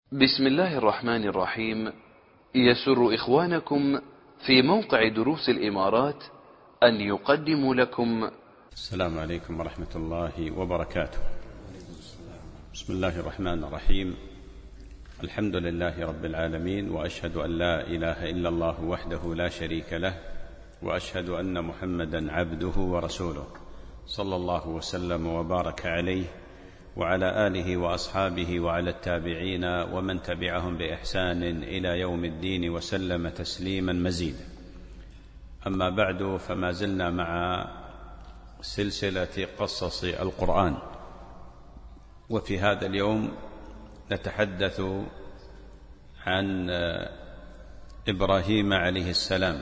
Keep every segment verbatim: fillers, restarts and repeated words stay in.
بسم الله الرحمن الرحيم. يسر إخوانكم في موقع دروس الإمارات أن يقدموا لكم السلام عليكم ورحمة الله وبركاته. بسم الله الرحمن الرحيم. الحمد لله رب العالمين، وأشهد أن لا إله إلا الله وحده لا شريك له، وأشهد أن محمدا عبده ورسوله، صلى الله وسلم وبارك عليه وعلى آله وأصحابه وعلى التابعين ومن تبعهم بإحسان إلى يوم الدين وسلم تسليما مزيدا. أما بعد، فما زلنا مع سلسلة قصص القرآن، وفي هذا اليوم نتحدث عن إبراهيم عليه السلام.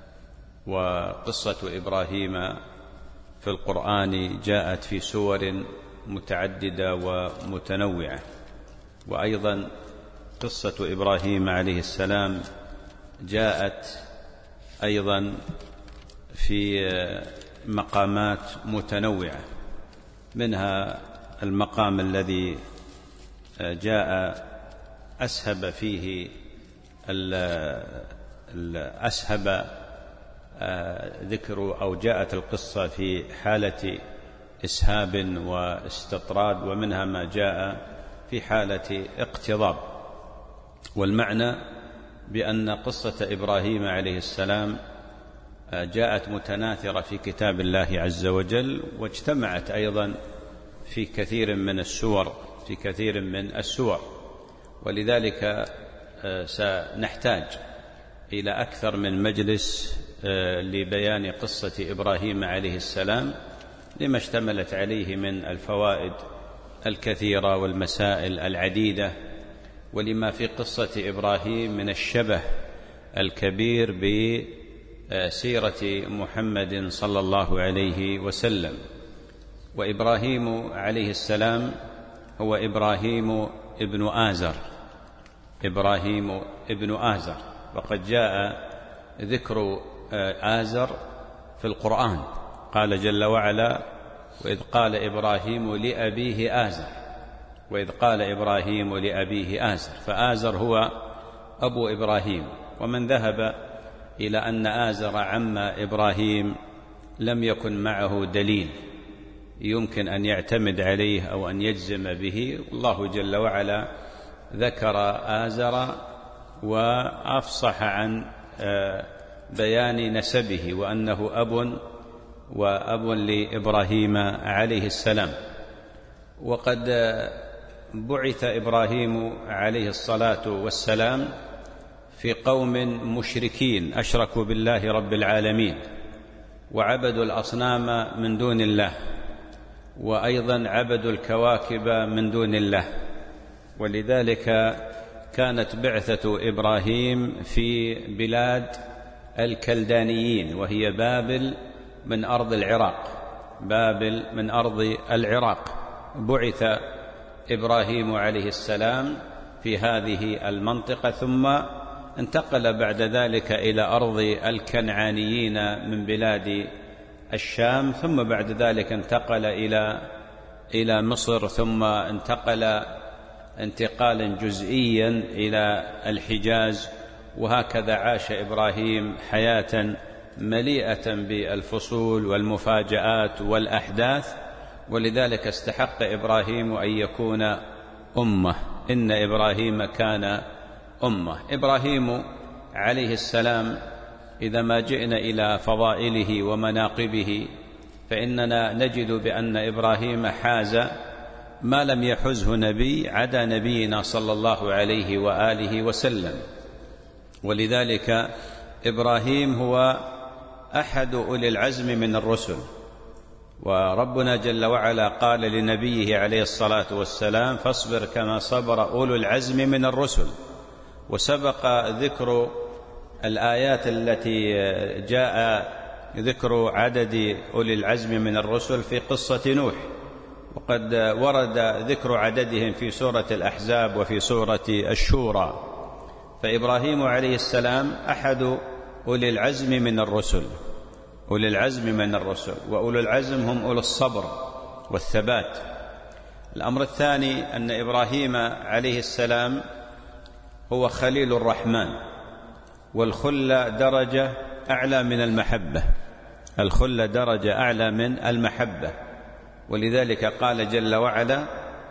وقصة إبراهيم في القرآن جاءت في سور متعددة ومتنوعة، وأيضا قصة إبراهيم عليه السلام جاءت أيضا في مقامات متنوعة، منها المقام الذي جاء أسهب فيه أسهب ذكر أو جاءت القصة في حالة إسهاب واستطراد، ومنها ما جاء في حالة اقتضاب. والمعنى بأن قصة إبراهيم عليه السلام جاءت متناثرة في كتاب الله عز وجل، واجتمعت أيضا في كثير من السور في كثير من السور ولذلك سنحتاج إلى أكثر من مجلس لبيان قصة إبراهيم عليه السلام، لما اشتملت عليه من الفوائد الكثيرة والمسائل العديدة، ولما في قصة إبراهيم من الشبه الكبير بسيرة محمد صلى الله عليه وسلم. وإبراهيم عليه السلام هو إبراهيم ابن آزر إبراهيم ابن آزر وقد جاء ذكر آزر في القرآن. قال جل وعلا: وإذ قال إبراهيم لأبيه آزر وإذ قال إبراهيم لأبيه آزر. فآزر هو أبو إبراهيم، ومن ذهب إلى أن آزر عم إبراهيم لم يكن معه دليل يمكن أن يعتمد عليه أو أن يجزم به. الله جل وعلا ذكر آزر وأفصح عن بيان نسبه، وأنه أب وأب لإبراهيم عليه السلام. وقد بعث إبراهيم عليه الصلاة والسلام في قوم مشركين أشركوا بالله رب العالمين، وعبدوا الأصنام من دون الله، وأيضا عبدوا الكواكب من دون الله. ولذلك كانت بعثة إبراهيم في بلاد الكلدانيين، وهي بابل من أرض العراق بابل من أرض العراق. بعث إبراهيم عليه السلام في هذه المنطقة، ثم انتقل بعد ذلك إلى أرض الكنعانيين من بلاد الشام، ثم بعد ذلك انتقل إلى إلى مصر، ثم انتقل انتقالا جزئيا إلى الحجاز. وهكذا عاش إبراهيم حياة مليئة بالفصول والمفاجآت والأحداث، ولذلك استحق إبراهيم أن يكون أمة. إن إبراهيم كان أمة. إبراهيم عليه السلام إذا ما جئنا إلى فضائله ومناقبه، فإننا نجد بأن إبراهيم حاز ما لم يحزه نبي عدا نبينا صلى الله عليه وآله وسلم. ولذلك إبراهيم هو أحد أولي العزم من الرسل، وربنا جل وعلا قال لنبيه عليه الصلاة والسلام: فاصبر كما صبر أولو العزم من الرسل. وسبق ذكر الآيات التي جاء ذكر عدد أولي العزم من الرسل في قصة نوح، وقد ورد ذكر عددهم في سورة الأحزاب وفي سورة الشورى. فإبراهيم عليه السلام أحد أولي العزم من الرسل أولي العزم من الرسل وأولي العزم هم أولي الصبر والثبات. الأمر الثاني أن إبراهيم عليه السلام هو خليل الرحمن، والخلة درجة أعلى من المحبة، الخلة درجة أعلى من المحبة. ولذلك قال جل وعلا: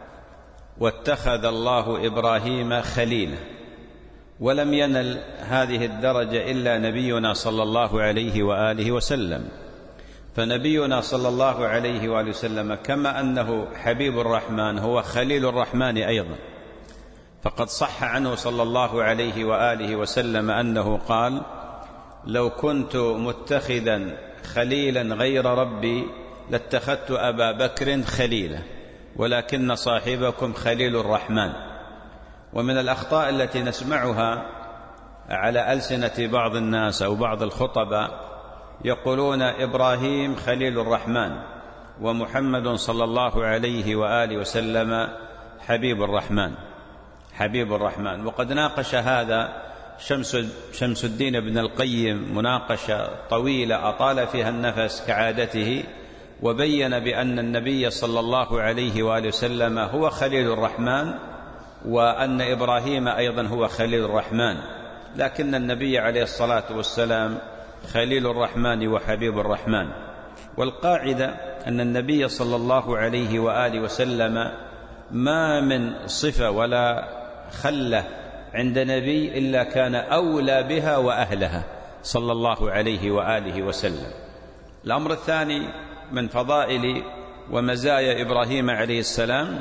واتخذ الله إبراهيم خليلا. ولم ينل هذه الدرجة إلا نبينا صلى الله عليه وآله وسلم. فنبينا صلى الله عليه وآله وسلم كما أنه حبيب الرحمن هو خليل الرحمن أيضا. فقد صح عنه صلى الله عليه وآله وسلم أنه قال: لو كنت متخذا خليلا غير ربي لاتخذت أبا بكر خليلا، ولكن صاحبكم خليل الرحمن. ومن الأخطاء التي نسمعها على ألسنة بعض الناس أو بعض الخطباء يقولون إبراهيم خليل الرحمن ومحمد صلى الله عليه وآله وسلم حبيب الرحمن حبيب الرحمن. وقد ناقش هذا شمس, شمس الدين ابن القيم مناقشة طويلة أطال فيها النفس كعادته، وبين بأن النبي صلى الله عليه وآله وسلم هو خليل الرحمن، وأن إبراهيم أيضا هو خليل الرحمن، لكن النبي عليه الصلاة والسلام خليل الرحمن وحبيب الرحمن. والقاعدة أن النبي صلى الله عليه وآله وسلم ما من صفة ولا خلة عند نبي إلا كان أولى بها وأهلها صلى الله عليه وآله وسلم. الأمر الثاني من فضائل ومزايا إبراهيم عليه السلام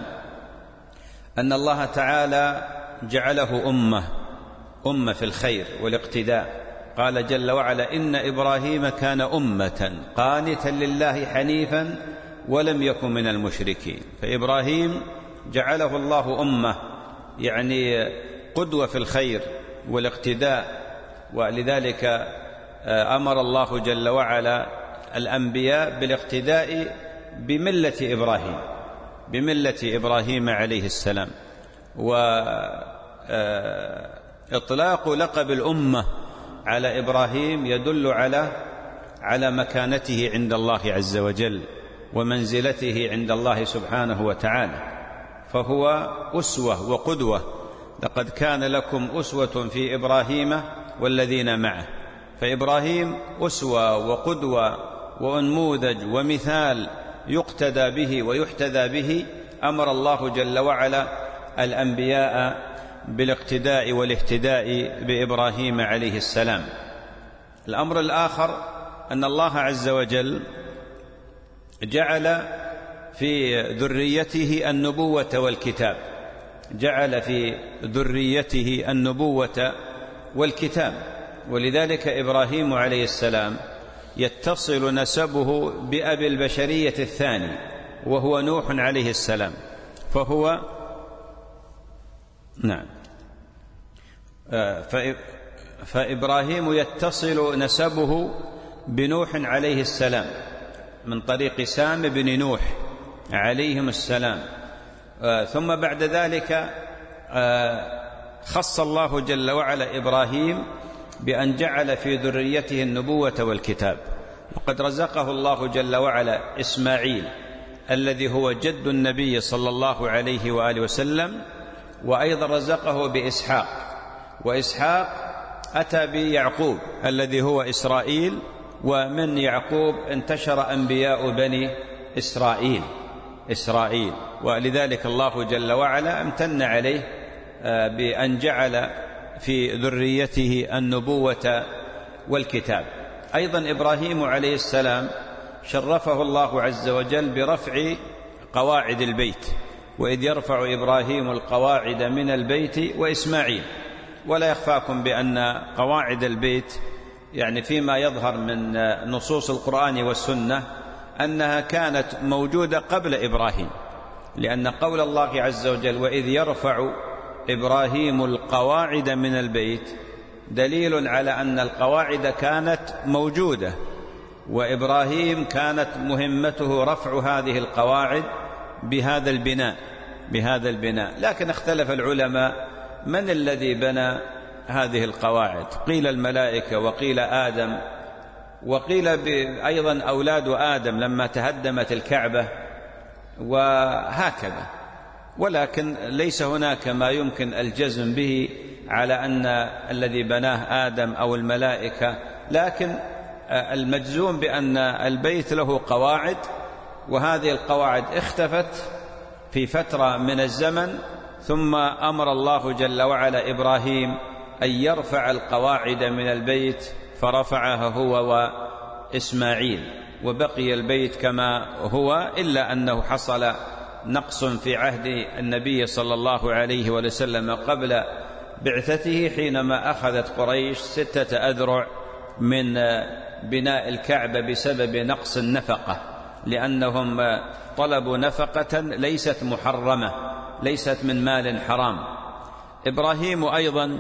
أن الله تعالى جعله أمة أمة في الخير والاقتداء. قال جل وعلا: إن إبراهيم كان أمة قانتا لله حنيفا ولم يكن من المشركين. فإبراهيم جعله الله أمة، يعني قدوة في الخير والاقتداء. ولذلك أمر الله جل وعلا الأنبياء بالاقتداء بملة إبراهيم بملة إبراهيم عليه السلام. وإطلاق لقب الأمة على إبراهيم يدل على على مكانته عند الله عز وجل ومنزلته عند الله سبحانه وتعالى، فهو أسوة وقدوة. لقد كان لكم أسوة في إبراهيم والذين معه. فإبراهيم أسوة وقدوة وأنموذج ومثال يقتدى به ويحتذى به. أمر الله جل وعلا الأنبياء بالاقتداء والاهتداء بإبراهيم عليه السلام. الأمر الآخر أن الله عز وجل جعل في ذريته النبوة والكتاب جعل في ذريته النبوة والكتاب. ولذلك إبراهيم عليه السلام يتصل نسبه بأبي البشرية الثاني وهو نوح عليه السلام، فهو نعم فإبراهيم يتصل نسبه بنوح عليه السلام من طريق سام بن نوح عليهم السلام. ثم بعد ذلك خص الله جل وعلا إبراهيم بأن جعل في ذريته النبوة والكتاب. وقد رزقه الله جل وعلا إسماعيل الذي هو جد النبي صلى الله عليه وآله وسلم، وأيضا رزقه بإسحاق، وإسحاق أتى بيعقوب الذي هو إسرائيل، ومن يعقوب انتشر أنبياء بني إسرائيل إسرائيل ولذلك الله جل وعلا امتن عليه بأن جعل في ذريته النبوة والكتاب. أيضا إبراهيم عليه السلام شرفه الله عز وجل برفع قواعد البيت، وإذ يرفع إبراهيم القواعد من البيت وإسماعيل. ولا يخفاكم بأن قواعد البيت يعني فيما يظهر من نصوص القرآن والسنة أنها كانت موجودة قبل إبراهيم، لأن قول الله عز وجل وإذ يرفع إبراهيم القواعد من البيت دليل على أن القواعد كانت موجودة، وإبراهيم كانت مهمته رفع هذه القواعد بهذا البناء بهذا البناء لكن اختلف العلماء من الذي بنى هذه القواعد. قيل الملائكة، وقيل آدم، وقيل أيضا أولاد آدم لما تهدمت الكعبة، وهكذا. ولكن ليس هناك ما يمكن الجزم به على أن الذي بناه آدم أو الملائكة، لكن المجزوم بأن البيت له قواعد، وهذه القواعد اختفت في فترة من الزمن، ثم أمر الله جل وعلا إبراهيم أن يرفع القواعد من البيت، فرفعها هو وإسماعيل، وبقي البيت كما هو، إلا أنه حصل نقص في عهد النبي صلى الله عليه وسلم قبل بعثته، حينما أخذت قريش ستة أذرع من بناء الكعبة بسبب نقص النفقة، لأنهم طلبوا نفقة ليست محرمة، ليست من مال حرام. إبراهيم أيضا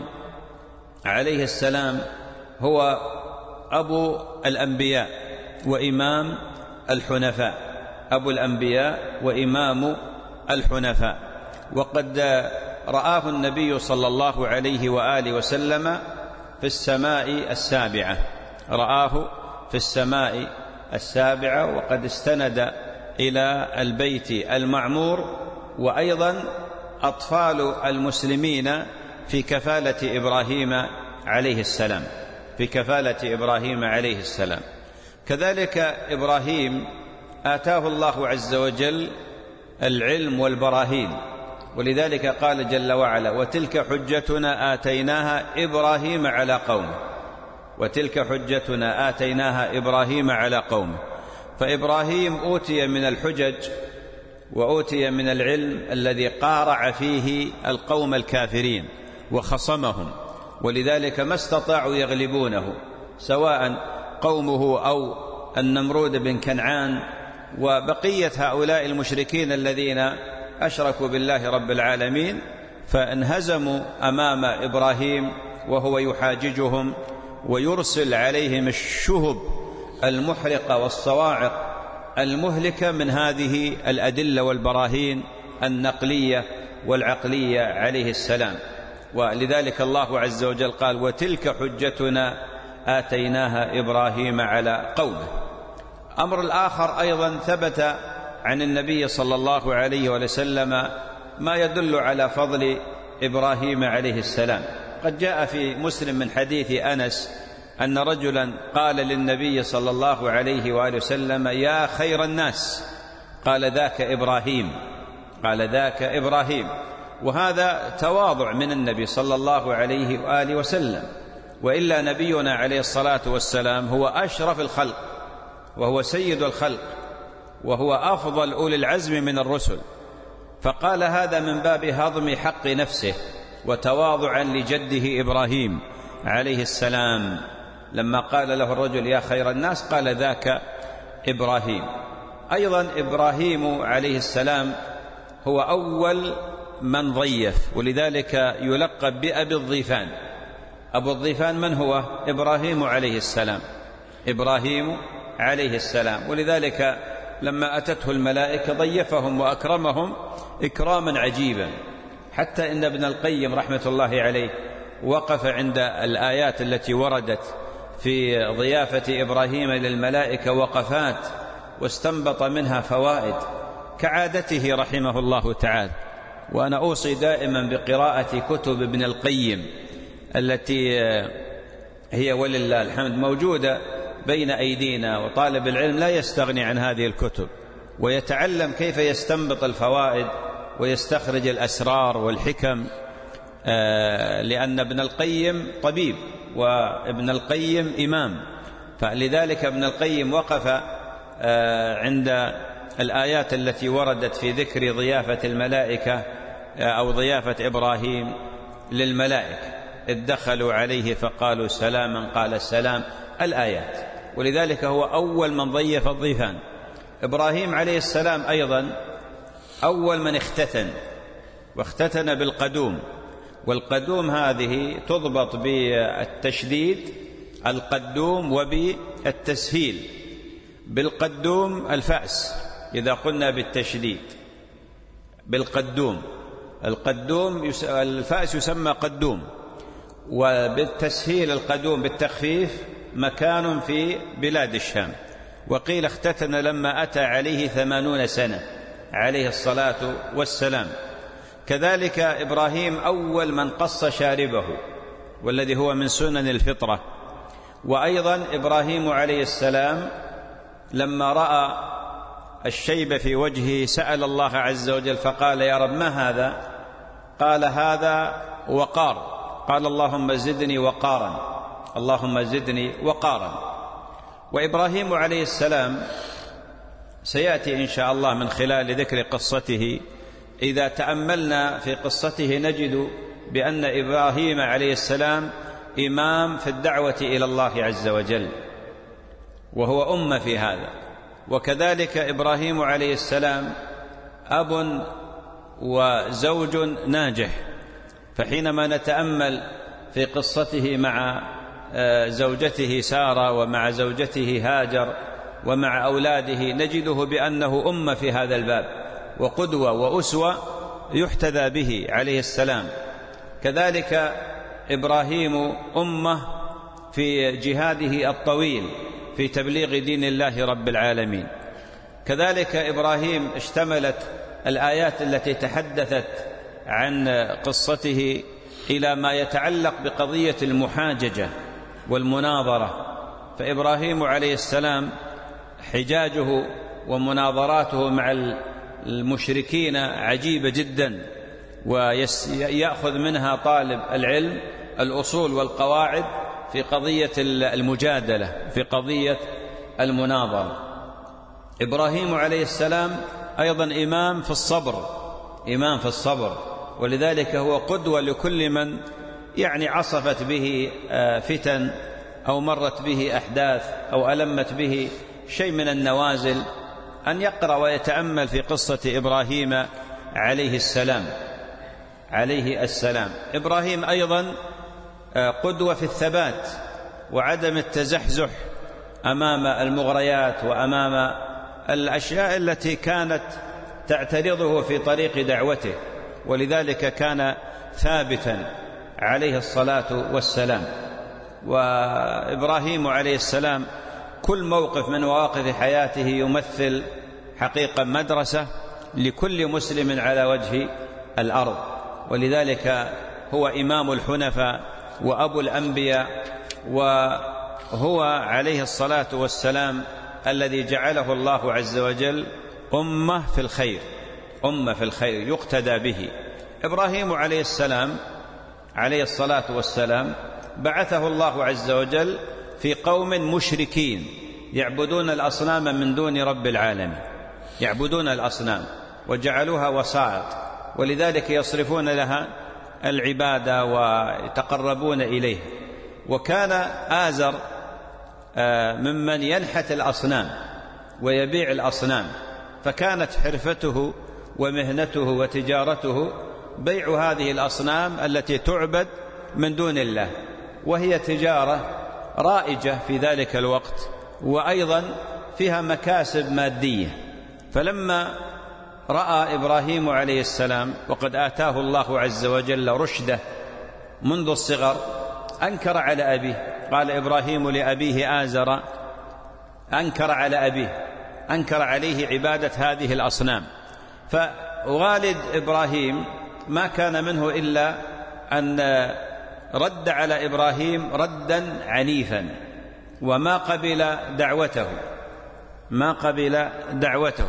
عليه السلام هو أبو الأنبياء وإمام الحنفاء، أبو الأنبياء وإمام الحنفاء، وقد رآه النبي صلى الله عليه وآله وسلم في السماء السابعة، رآه في السماء السابعة، وقد استند إلى البيت المعمور. وأيضا أطفال المسلمين في كفالة إبراهيم عليه السلام، في كفالة إبراهيم عليه السلام. كذلك إبراهيم آتاه الله عز وجل العلم والبراهين، ولذلك قال جل وعلا: وتلك حجتنا آتيناها إبراهيم على قومه، وتلك حجتنا آتيناها إبراهيم على قومه. فإبراهيم أوتي من الحجج وأوتي من العلم الذي قارع فيه القوم الكافرين وخصمهم، ولذلك ما استطاعوا يغلبونه، سواء قومه أو النمرود بن كنعان وبقية هؤلاء المشركين الذين أشركوا بالله رب العالمين، فانهزموا أمام إبراهيم وهو يحاججهم ويرسل عليهم الشهب المحرقة والصواعق المهلكة من هذه الأدلة والبراهين النقلية والعقلية عليه السلام. ولذلك الله عز وجل قال: وتلك حجتنا آتيناها إبراهيم على قومه. أمر الآخر أيضا ثبت عن النبي صلى الله عليه وسلم ما يدل على فضل إبراهيم عليه السلام. قد جاء في مسلم من حديث أنس أن رجلا قال للنبي صلى الله عليه وآله وسلم: يا خير الناس. قال: ذاك إبراهيم، قال: ذاك إبراهيم. وهذا تواضع من النبي صلى الله عليه وآله وسلم، وإلا نبينا عليه الصلاة والسلام هو أشرف الخلق، وهو سيد الخلق، وهو أفضل أولي العزم من الرسل، فقال هذا من باب هضم حق نفسه وتواضعا لجده إبراهيم عليه السلام. لما قال له الرجل: يا خير الناس، قال: ذاك إبراهيم. أيضا إبراهيم عليه السلام هو أول من ضيف، ولذلك يلقب بأبي الضيفان. أبو الضيفان من هو؟ إبراهيم عليه السلام، إبراهيم عليه السلام. ولذلك لما أتته الملائكة ضيفهم وأكرمهم إكراما عجيبا، حتى إن ابن القيم رحمة الله عليه وقف عند الآيات التي وردت في ضيافة إبراهيم للملائكة وقفات، واستنبط منها فوائد كعادته رحمه الله تعالى. وأنا أوصي دائما بقراءة كتب ابن القيم التي هي ولله الحمد موجودة بين أيدينا، وطالب العلم لا يستغني عن هذه الكتب ويتعلم كيف يستنبط الفوائد ويستخرج الأسرار والحكم، لأن ابن القيم طبيب وابن القيم إمام، فلذلك ابن القيم وقف عند الآيات التي وردت في ذكر ضيافة الملائكة أو ضيافة إبراهيم للملائكة، إذ دخلوا عليه فقالوا سلاما قال السلام، الآيات. ولذلك هو أول من ضيف الضيفان. إبراهيم عليه السلام أيضا أول من اختتن، واختتن بالقدوم، والقدوم هذه تضبط بالتشديد القدوم وبالتسهيل. بالقدوم الفأس إذا قلنا بالتشديد، بالقدوم القدوم يس... الفأس يسمى قدوم، وبالتسهيل القدوم بالتخفيف مكان في بلاد الشام. وقيل اختتن لما أتى عليه ثمانون سنة عليه الصلاة والسلام. كذلك إبراهيم أول من قص شاربه، والذي هو من سنن الفطرة. وأيضا إبراهيم عليه السلام لما رأى الشيب في وجهه سأل الله عز وجل فقال: يا رب ما هذا؟ قال: هذا وقار. قال: اللهم زدني وقارا، اللهم زدني وقارا. وإبراهيم عليه السلام سيأتي إن شاء الله من خلال ذكر قصته، إذا تأملنا في قصته نجد بأن إبراهيم عليه السلام إمام في الدعوة إلى الله عز وجل، وهو أمة في هذا. وكذلك إبراهيم عليه السلام أب وزوج ناجح، فحينما نتأمل في قصته مع زوجته سارة ومع زوجته هاجر ومع أولاده نجده بأنه أمة في هذا الباب، وقدوة وأسوة يحتذى به عليه السلام. كذلك إبراهيم أمة في جهاده الطويل في تبليغ دين الله رب العالمين. كذلك إبراهيم اشتملت الآيات التي تحدثت عن قصته إلى ما يتعلق بقضية المحاججة والمناظرة، فإبراهيم عليه السلام حجاجه ومناظراته مع المشركين عجيبة جدا، ويأخذ منها طالب العلم الأصول والقواعد في قضية المجادلة، في قضية المناظرة. إبراهيم عليه السلام أيضا إمام في الصبر، إمام في الصبر، ولذلك هو قدوة لكل من يعني عصفت به فتن أو مرت به أحداث أو ألمت به شيء من النوازل، أن يقرأ ويتأمل في قصة إبراهيم عليه السلام عليه السلام. إبراهيم أيضا قدوة في الثبات وعدم التزحزح أمام المغريات وأمام الأشياء التي كانت تعترضه في طريق دعوته، ولذلك كان ثابتا عليه الصلاة والسلام. وإبراهيم عليه السلام كل موقف من مواقف حياته يمثل حقيقة مدرسة لكل مسلم على وجه الأرض، ولذلك هو إمام الحنفاء وأبو الأنبياء، وهو عليه الصلاة والسلام الذي جعله الله عز وجل أمة في الخير، أمة في الخير يقتدى به. إبراهيم عليه السلام عليه الصلاة والسلام بعثه الله عز وجل في قوم مشركين يعبدون الأصنام من دون رب العالمين، يعبدون الأصنام وجعلوها وسائط، ولذلك يصرفون لها العبادة ويتقربون إليه. وكان آزر ممن ينحت الأصنام ويبيع الأصنام، فكانت حرفته ومهنته وتجارته بيع هذه الأصنام التي تعبد من دون الله، وهي تجارة رائجة في ذلك الوقت، وأيضا فيها مكاسب مادية. فلما رأى إبراهيم عليه السلام وقد آتاه الله عز وجل رشده منذ الصغر أنكر على أبيه. قال إبراهيم لأبيه آزر، أنكر على أبيه، أنكر عليه عبادة هذه الأصنام. فوالد إبراهيم ما كان منه إلا أن رد على إبراهيم ردا عنيفا، وما قبل دعوته ما قبل دعوته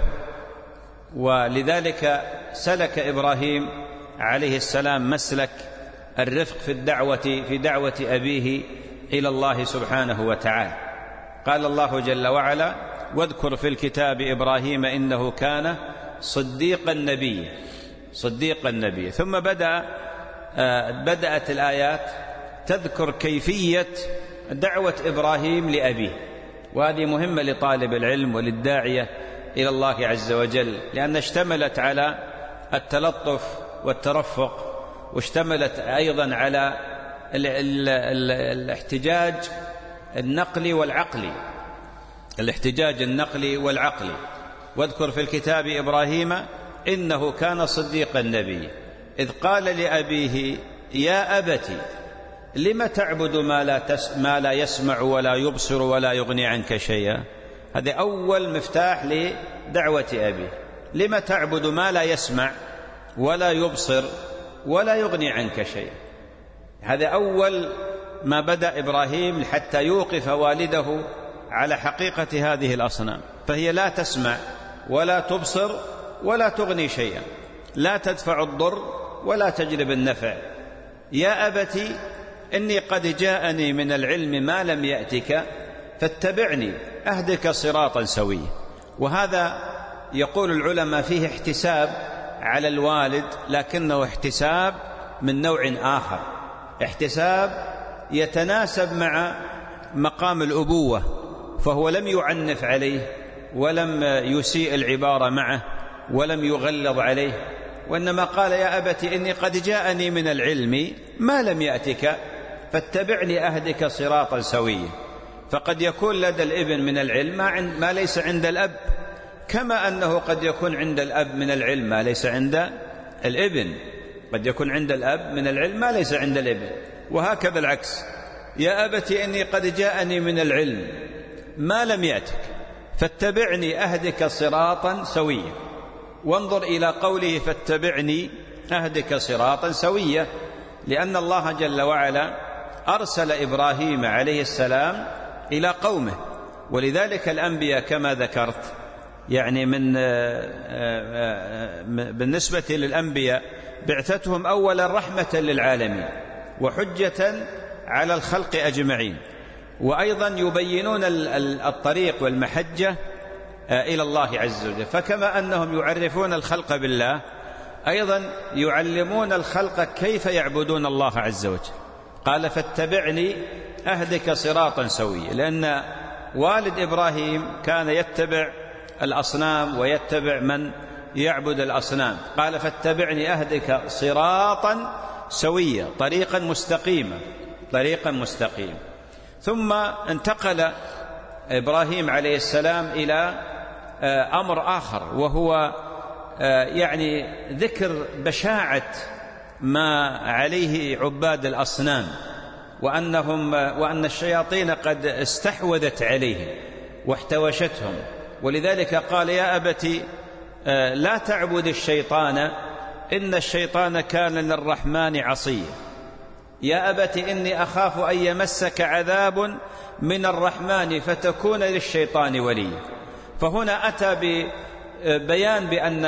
ولذلك سلك إبراهيم عليه السلام مسلك الرفق في الدعوة في دعوة أبيه إلى الله سبحانه وتعالى. قال الله جل وعلا: واذكر في الكتاب إبراهيم إنه كان صديقا نبيا، صديقا نبيا. ثم بدأ بدأت الآيات تذكر كيفية دعوة إبراهيم لأبيه، وهذه مهمة لطالب العلم وللداعية إلى الله عز وجل، لأن اشتملت على التلطف والترفق، واشتملت أيضا على ال ال ال الاحتجاج النقلي والعقلي، الاحتجاج النقلي والعقلي. واذكر في الكتاب إبراهيم إنه كان صديقا نبيا إذ قال لأبيه يا أبت لم تعبد ما لا, تس ما لا يسمع ولا يبصر ولا يغني عنك شيئا. هذا أول مفتاح لدعوة أبيه. لم تعبد ما لا يسمع ولا يبصر ولا يغني عنك شيئا. هذا أول ما بدأ إبراهيم حتى يوقف والده على حقيقة هذه الأصنام، فهي لا تسمع ولا تبصر ولا تغني شيئا، لا تدفع الضر ولا تجلب النفع. يا أبت إني قد جاءني من العلم ما لم يأتك فاتبعني أهدك صراطا سويا. وهذا يقول العلماء فيه احتساب على الوالد، لكنه احتساب من نوع آخر، احتساب يتناسب مع مقام الأبوة، فهو لم يعنف عليه ولم يسيء العبارة معه ولم يغلظ عليه، وإنما قال يا أبت إني قد جاءني من العلم ما لم يأتك فاتبعني أهدك صراطا سويا. فقد يكون لدى الابن من العلم ما ليس عند الأب، كما أنه قد يكون عند الأب من العلم ما ليس عند الابن، قد يكون عند الأب من العلم ما ليس عند الابن، وهكذا العكس. يا أبت إني قد جاءني من العلم ما لم يأتك فاتبعني أهدك صراطا سويا. وانظر إلى قوله فاتبعني أهدك صراطا سويا، لأن الله جل وعلا أرسل إبراهيم عليه السلام إلى قومه، ولذلك الأنبياء كما ذكرت يعني من بالنسبة للأنبياء بعثتهم أولا رحمة للعالمين وحجة على الخلق أجمعين، وأيضا يبينون الطريق والمحجة إلى الله عز وجل. فكما أنهم يعرفون الخلق بالله، أيضا يعلمون الخلق كيف يعبدون الله عز وجل. قال فاتبعني أهدك صراطا سويا، لأن والد إبراهيم كان يتبع الأصنام ويتبع من يعبد الأصنام. قال فاتبعني أهدك صراطا سويا، طريقا مستقيما، طريقا مستقيما. ثم انتقل إبراهيم عليه السلام إلى أمر آخر، وهو يعني ذكر بشاعة ما عليه عباد الأصنام، وأنهم وأن الشياطين قد استحوذت عليهم واحتوشتهم. ولذلك قال يا أبت لا تعبد الشيطان إن الشيطان كان للرحمن عصيا. يا أبت إني أخاف أن يمسك عذاب من الرحمن فتكون للشيطان وليا. فهنا أتى ببيان بأن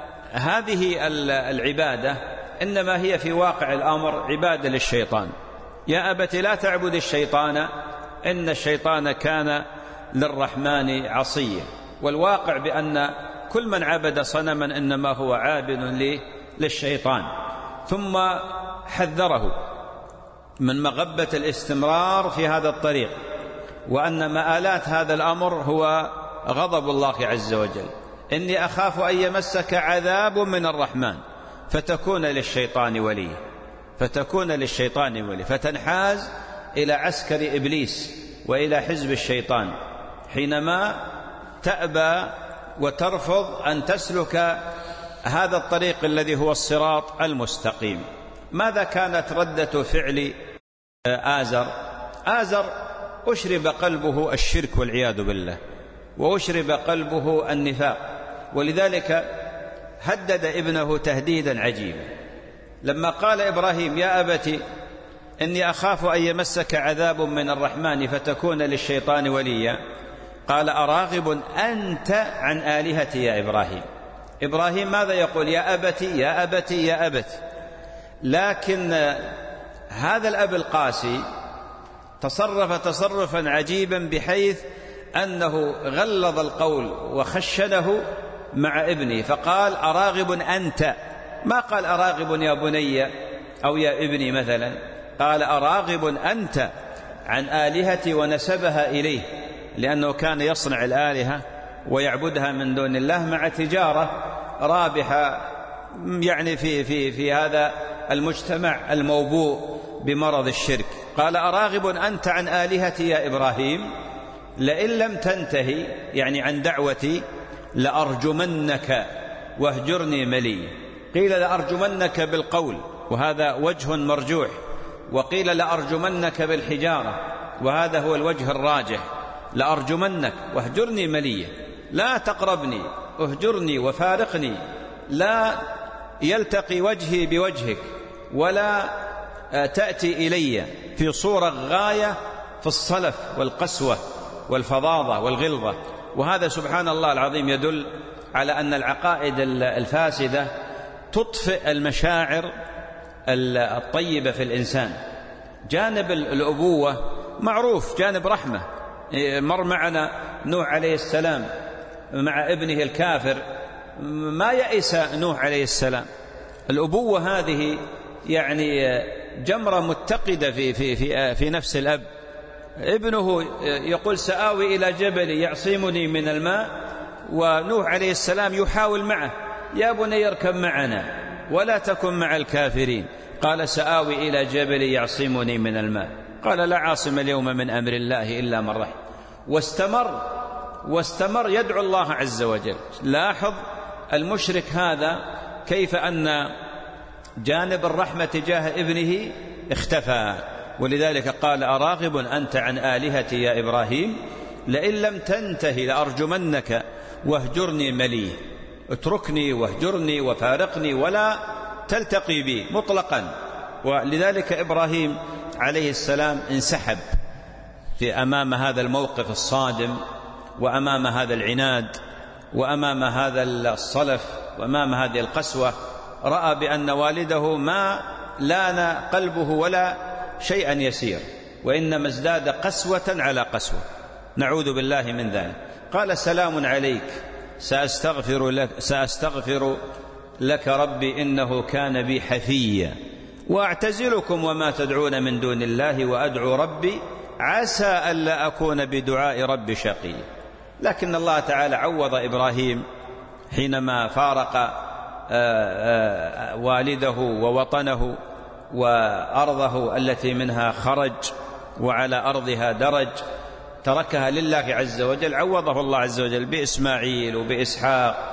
هذه العبادة إنما هي في واقع الأمر عبادة للشيطان. يا أبت لا تعبد الشيطان إن الشيطان كان للرحمن عصيا. والواقع بأن كل من عبد صنما إنما هو عابد للشيطان. ثم حذره من مغبة الاستمرار في هذا الطريق، وأن مآلات هذا الأمر هو غضب الله عز وجل. إني أخاف أن يمسك عذاب من الرحمن فتكون للشيطان ولي، فتكون للشيطان ولي، فتنحاز إلى عسكر إبليس وإلى حزب الشيطان حينما تأبى وترفض أن تسلك هذا الطريق الذي هو الصراط المستقيم. ماذا كانت ردة فعل آزر؟ آزر أشرب قلبه الشرك والعياذ بالله، وأشرب قلبه النفاق، ولذلك هدد ابنه تهديدا عجيبا لما قال إبراهيم يا أبت إني أخاف أن يمسك عذاب من الرحمن فتكون للشيطان وليا. قال أراغب أنت عن آلهتي يا إبراهيم. إبراهيم ماذا يقول؟ يا أبتي يا أبتي يا أبت. لكن هذا الأب القاسي تصرف تصرفا عجيبا بحيث أنه غلظ القول وخشنه مع ابنه، فقال أراغب أنت، ما قال أراغب يا بني أو يا ابني مثلا، قال أراغب أنت عن آلهتي ونسبها إليه، لأنه كان يصنع الآلهة ويعبدها من دون الله مع تجارة رابحة يعني في, في, في هذا المجتمع الموبوء بمرض الشرك. قال أراغب أنت عن آلهتي يا إبراهيم لئن لم تنتهي يعني عن دعوتي لأرجمنك واهجرني مليا. قيل لأرجمنك بالقول وهذا وجه مرجوح، وقيل لأرجمنك بالحجارة وهذا هو الوجه الراجح. لأرجمنك واهجرني مليا، لا تقربني، اهجرني وفارقني، لا يلتقي وجهي بوجهك ولا تأتي إلي في صورة غاية في الصلف والقسوة والفظاظة والغلظة. وهذا سبحان الله العظيم يدل على أن العقائد الفاسدة تطفئ المشاعر الطيبة في الإنسان. جانب الأبوة معروف، جانب رحمة. مر معنا نوح عليه السلام مع ابنه الكافر، ما يئس نوح عليه السلام. الأبوة هذه يعني جمرة متقدة في, في, في, في نفس الأب. ابنه يقول سآوي إلى جبل يعصمني من الماء، ونوح عليه السلام يحاول معه يا بني اركب معنا ولا تكن مع الكافرين. قال سآوي إلى جبل يعصمني من الماء، قال لا عاصم اليوم من أمر الله إلا من رحم. واستمر واستمر يدعو الله عز وجل. لاحظ المشرك هذا كيف أن جانب الرحمة تجاه ابنه اختفى. ولذلك قال أراغب أنت عن آلهتي يا إبراهيم لئن لم تنتهي لأرجمنك واهجرني مليه. اتركني واهجرني وفارقني ولا تلتقي بي مطلقا. ولذلك إبراهيم عليه السلام انسحب في أمام هذا الموقف الصادم، وأمام هذا العناد، وأمام هذا الصلف، وأمام هذه القسوة. رأى بأن والده ما لان قلبه ولا شيئا يسير، وإنما ازداد قسوة على قسوة، نعوذ بالله من ذلك. قال سلام عليك سأستغفر لك, سأستغفر لك ربي إنه كان بي حفيا وأعتزلكم وما تدعون من دون الله وأدعو ربي عسى ألا أكون بدعاء ربي شقيا. لكن الله تعالى عوض إبراهيم حينما فارق والده ووطنه وأرضه التي منها خرج وعلى أرضها درج، تركها لله عز وجل. عوضه الله عز وجل بإسماعيل وبإسحاق،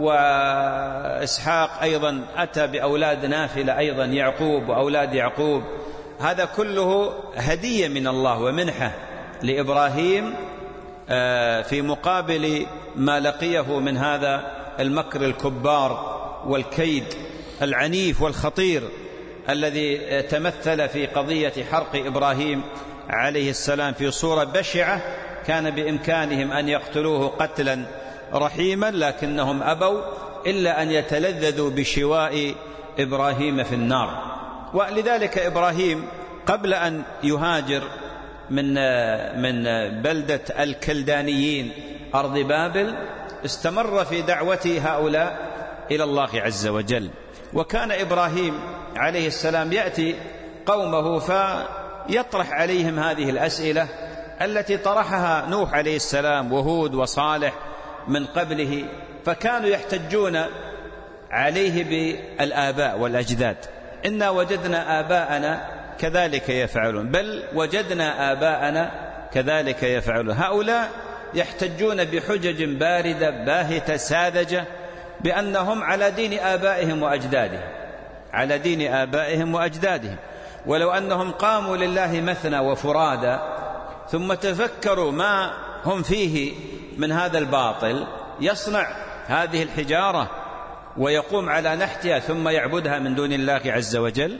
وإسحاق أيضا أتى بأولاد نافلة أيضا يعقوب وأولاد يعقوب. هذا كله هدية من الله ومنحة لإبراهيم في مقابل ما لقيه من هذا المكر الكبار والكيد العنيف والخطير الذي تمثل في قضية حرق إبراهيم عليه السلام في صورة بشعة. كان بإمكانهم أن يقتلوه قتلا رحيما، لكنهم أبوا إلا أن يتلذذوا بشواء إبراهيم في النار. ولذلك إبراهيم قبل أن يهاجر من من بلدة الكلدانيين أرض بابل استمر في دعوة هؤلاء إلى الله عز وجل. وكان إبراهيم عليه السلام يأتي قومه فيطرح عليهم هذه الأسئلة التي طرحها نوح عليه السلام وهود وصالح من قبله، فكانوا يحتجون عليه بالآباء والأجداد. إنا وجدنا آباءنا كذلك يفعلون، بل وجدنا آباءنا كذلك يفعلون. هؤلاء يحتجون بحجج باردة باهتة ساذجة بأنهم على دين آبائهم وأجدادهم، على دين آبائهم وأجدادهم. ولو أنهم قاموا لله مثنى وفرادا ثم تفكروا ما هم فيه من هذا الباطل، يصنع هذه الحجارة ويقوم على نحتها ثم يعبدها من دون الله عز وجل.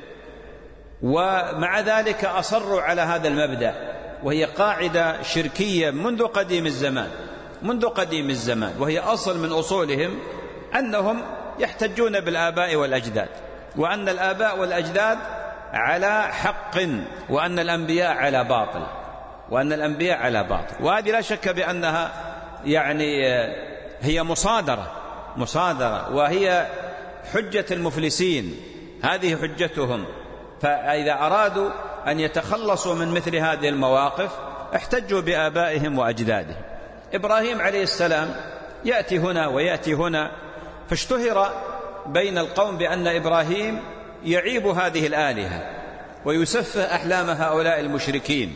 ومع ذلك أصروا على هذا المبدأ، وهي قاعدة شركية منذ قديم الزمان منذ قديم الزمان وهي أصل من أصولهم أنهم يحتجون بالآباء والأجداد، وأن الآباء والأجداد على حق، وأن الأنبياء على باطل وأن الأنبياء على باطل. وهذه لا شك بأنها يعني هي مصادرة مصادرة وهي حجة المفلسين، هذه حجتهم. فإذا أرادوا أن يتخلصوا من مثل هذه المواقف احتجوا بآبائهم وأجدادهم. إبراهيم عليه السلام يأتي هنا ويأتي هنا، فاشتهر بين القوم بأن إبراهيم يعيب هذه الآلهة ويسفه أحلام هؤلاء المشركين،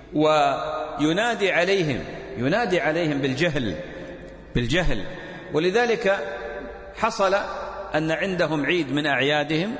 وينادي عليهم ينادي عليهم بالجهل بالجهل ولذلك حصل أن عندهم عيد من أعيادهم،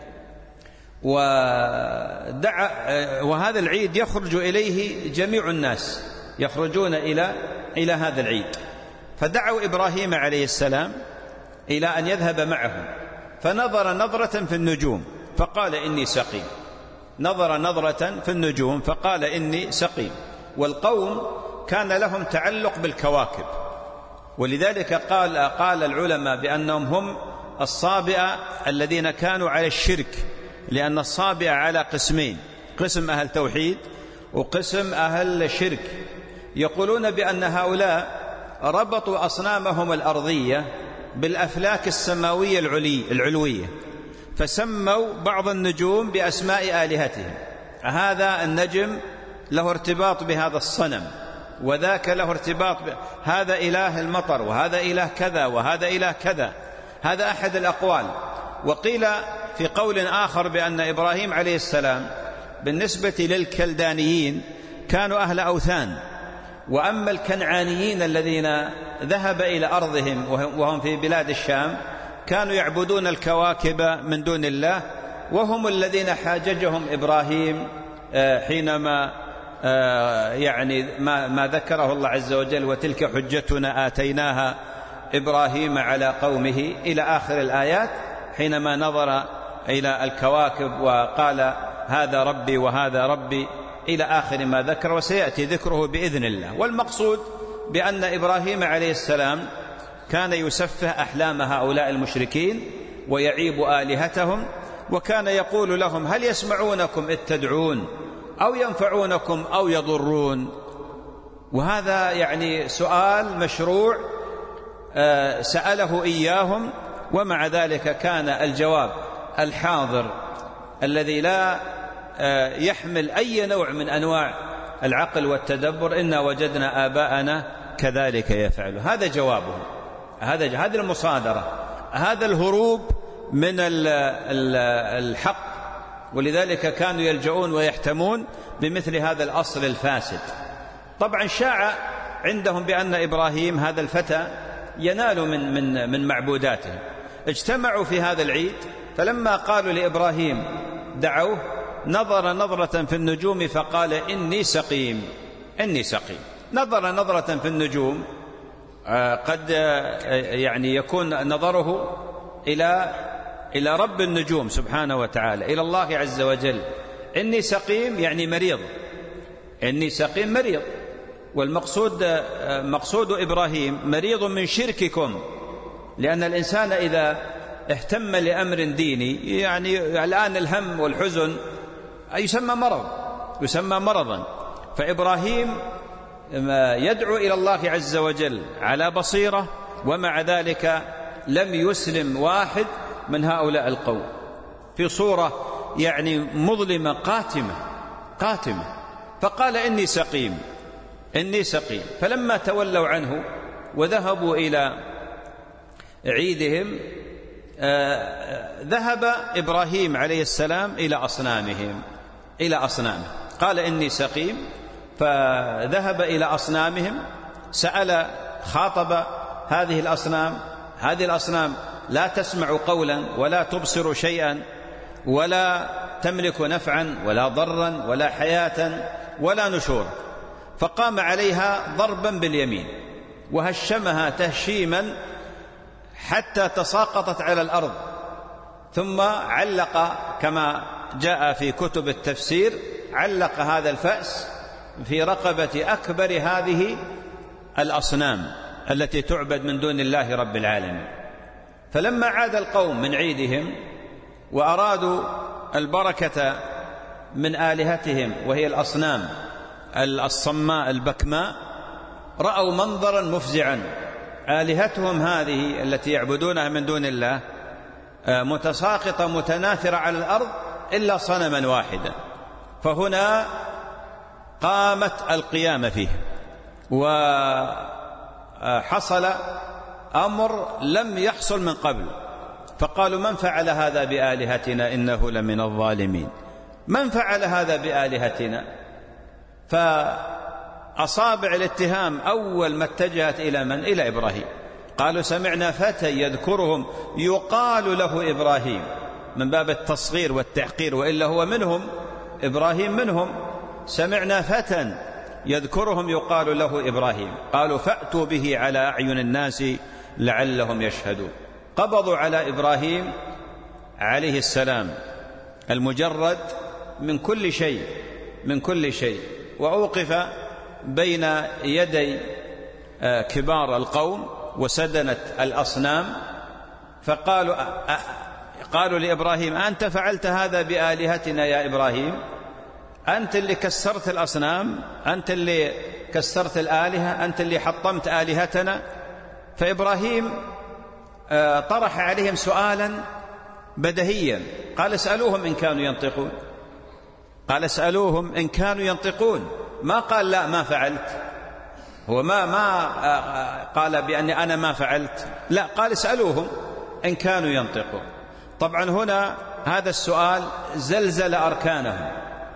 ودعا وهذا العيد يخرج إليه جميع الناس، يخرجون إلى إلى هذا العيد. فدعوا إبراهيم عليه السلام إلى أن يذهب معهم، فنظر نظرة في النجوم فقال إني سقيم. نظر نظرة في النجوم فقال إني سقيم. والقوم كان لهم تعلق بالكواكب، ولذلك قال قال العلماء بأنهم هم الصابئة الذين كانوا على الشرك، لأن الصابئة على قسمين: قسم أهل توحيد وقسم أهل شرك. يقولون بأن هؤلاء ربطوا أصنامهم الأرضية بالأفلاك السماوية العلي العلوية، فسموا بعض النجوم بأسماء آلهتهم. هذا النجم له ارتباط بهذا الصنم، وذاك له ارتباط ب... هذا إله المطر، وهذا إله كذا، وهذا إله كذا. هذا أحد الأقوال. وقيل في قول آخر بأن إبراهيم عليه السلام بالنسبة للكلدانيين كانوا أهل أوثان، وأما الكنعانيين الذين ذهب إلى أرضهم وهم في بلاد الشام كانوا يعبدون الكواكب من دون الله، وهم الذين حاججهم إبراهيم حينما يعني ما, ما ذكره الله عز وجل: وتلك حجتنا آتيناها إبراهيم على قومه، إلى آخر الآيات، حينما نظر إلى الكواكب وقال هذا ربي وهذا ربي، إلى آخر ما ذكر، وسيأتي ذكره بإذن الله. والمقصود بأن إبراهيم عليه السلام كان يسفه أحلام هؤلاء المشركين ويعيب آلهتهم، وكان يقول لهم: هل يسمعونكم إذ تدعون أو ينفعونكم أو يضرون؟ وهذا يعني سؤال مشروع سأله إياهم، ومع ذلك كان الجواب الحاضر الذي لا يحمل أي نوع من أنواع العقل والتدبر: إنا وجدنا آباءنا كذلك يفعل. هذا جوابهم، هذا هذه المصادرة، هذا الهروب من الحق. ولذلك كانوا يلجؤون ويحتمون بمثل هذا الأصل الفاسد. طبعا شاع عندهم بأن إبراهيم هذا الفتى ينال من من من معبوداتهم. اجتمعوا في هذا العيد، فلما قالوا لإبراهيم دعوه، نظر نظرة في النجوم فقال إني سقيم إني سقيم. نظر نظرة في النجوم، قد يعني يكون نظره إلى إلى رب النجوم سبحانه وتعالى، إلى الله عز وجل. إني سقيم يعني مريض، إني سقيم مريض. والمقصود مقصود إبراهيم مريض من شرككم، لأن الإنسان إذا اهتم لأمر ديني، يعني الآن الهم والحزن يسمى مرض، يسمى مرضا. فإبراهيم يدعو إلى الله عز وجل على بصيرة، ومع ذلك لم يسلم واحد من هؤلاء القوم، في صورة يعني مظلمة قاتمة قاتمة. فقال إني سقيم إني سقيم. فلما تولوا عنه وذهبوا إلى عيدهم، آه ذهب إبراهيم عليه السلام إلى أصنامهم إلى أصنامه قال إني سقيم. فذهب إلى أصنامهم، سأل خاطب هذه الأصنام. هذه الأصنام لا تسمع قولا ولا تبصر شيئا ولا تملك نفعا ولا ضرا ولا حياة ولا نشور. فقام عليها ضربا باليمين وهشمها تهشيما حتى تساقطت على الأرض، ثم علق كما جاء في كتب التفسير، علق هذا الفأس في رقبة أكبر هذه الأصنام التي تعبد من دون الله رب العالمين. فلما عاد القوم من عيدهم وأرادوا البركة من آلهتهم وهي الأصنام الصماء البكماء، رأوا منظرا مفزعا. آلهتهم هذه التي يعبدونها من دون الله متساقطة متناثرة على الأرض إلا صنما واحدا. فهنا قامت القيامة فيه، وحصل أمر لم يحصل من قبل. فقالوا من فعل هذا بآلهتنا إنه لمن الظالمين. من فعل هذا بآلهتنا؟ فأصابع الاتهام أول ما اتجهت إلى من؟ إلى إبراهيم. قالوا سمعنا فتى يذكرهم يقال له إبراهيم، من باب التصغير والتحقير، وإلا هو منهم، إبراهيم منهم. سمعنا فتى يذكرهم يقال له إبراهيم. قالوا فأتوا به على أعين الناس لعلهم يشهدون. قبضوا على إبراهيم عليه السلام المجرد من كل شيء من كل شيء وأوقف بين يدي كبار القوم وسدنة الأصنام، فقالوا قالوا لإبراهيم: أنت فعلت هذا بآلهتنا يا إبراهيم؟ أنت اللي كسرت الأصنام، أنت اللي كسرت الآلهة، أنت اللي حطمت آلهتنا. فإبراهيم طرح عليهم سؤالا بديهيا، قال: اسألوهم إن كانوا ينطقون. قال: اسألوهم إن كانوا ينطقون. ما قال لا ما فعلت، هو ما ما قال بأني أنا ما فعلت، لا، قال: اسألوهم إن كانوا ينطقون. طبعا هنا هذا السؤال زلزل أركانهم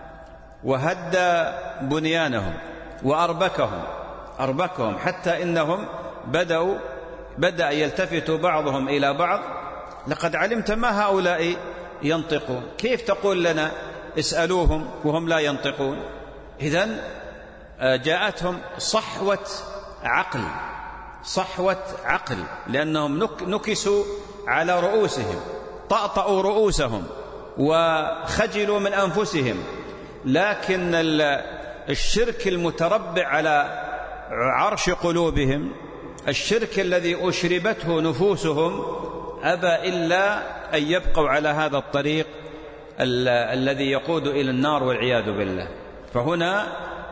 وهد بنيانهم وأربكهم أربكهم حتى إنهم بدأوا بدأ يلتفتوا بعضهم إلى بعض: لقد علمت ما هؤلاء ينطقون، كيف تقول لنا اسألوهم وهم لا ينطقون؟ إذن جاءتهم صحوة عقل صحوة عقل لأنهم نكسوا على رؤوسهم، طأطأوا رؤوسهم وخجلوا من أنفسهم. لكن الشرك المتربع على عرش قلوبهم، الشرك الذي أشربته نفوسهم، أبى إلا أن يبقوا على هذا الطريق ال الذي يقود إلى النار والعياذ بالله. فهنا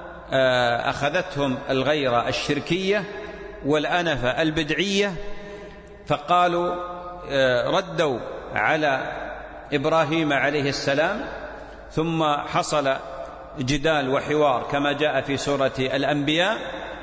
أخذتهم الغيرة الشركية والأنفة البدعية، فقالوا ردوا على إبراهيم عليه السلام، ثم حصل جدال وحوار كما جاء في سورة الأنبياء.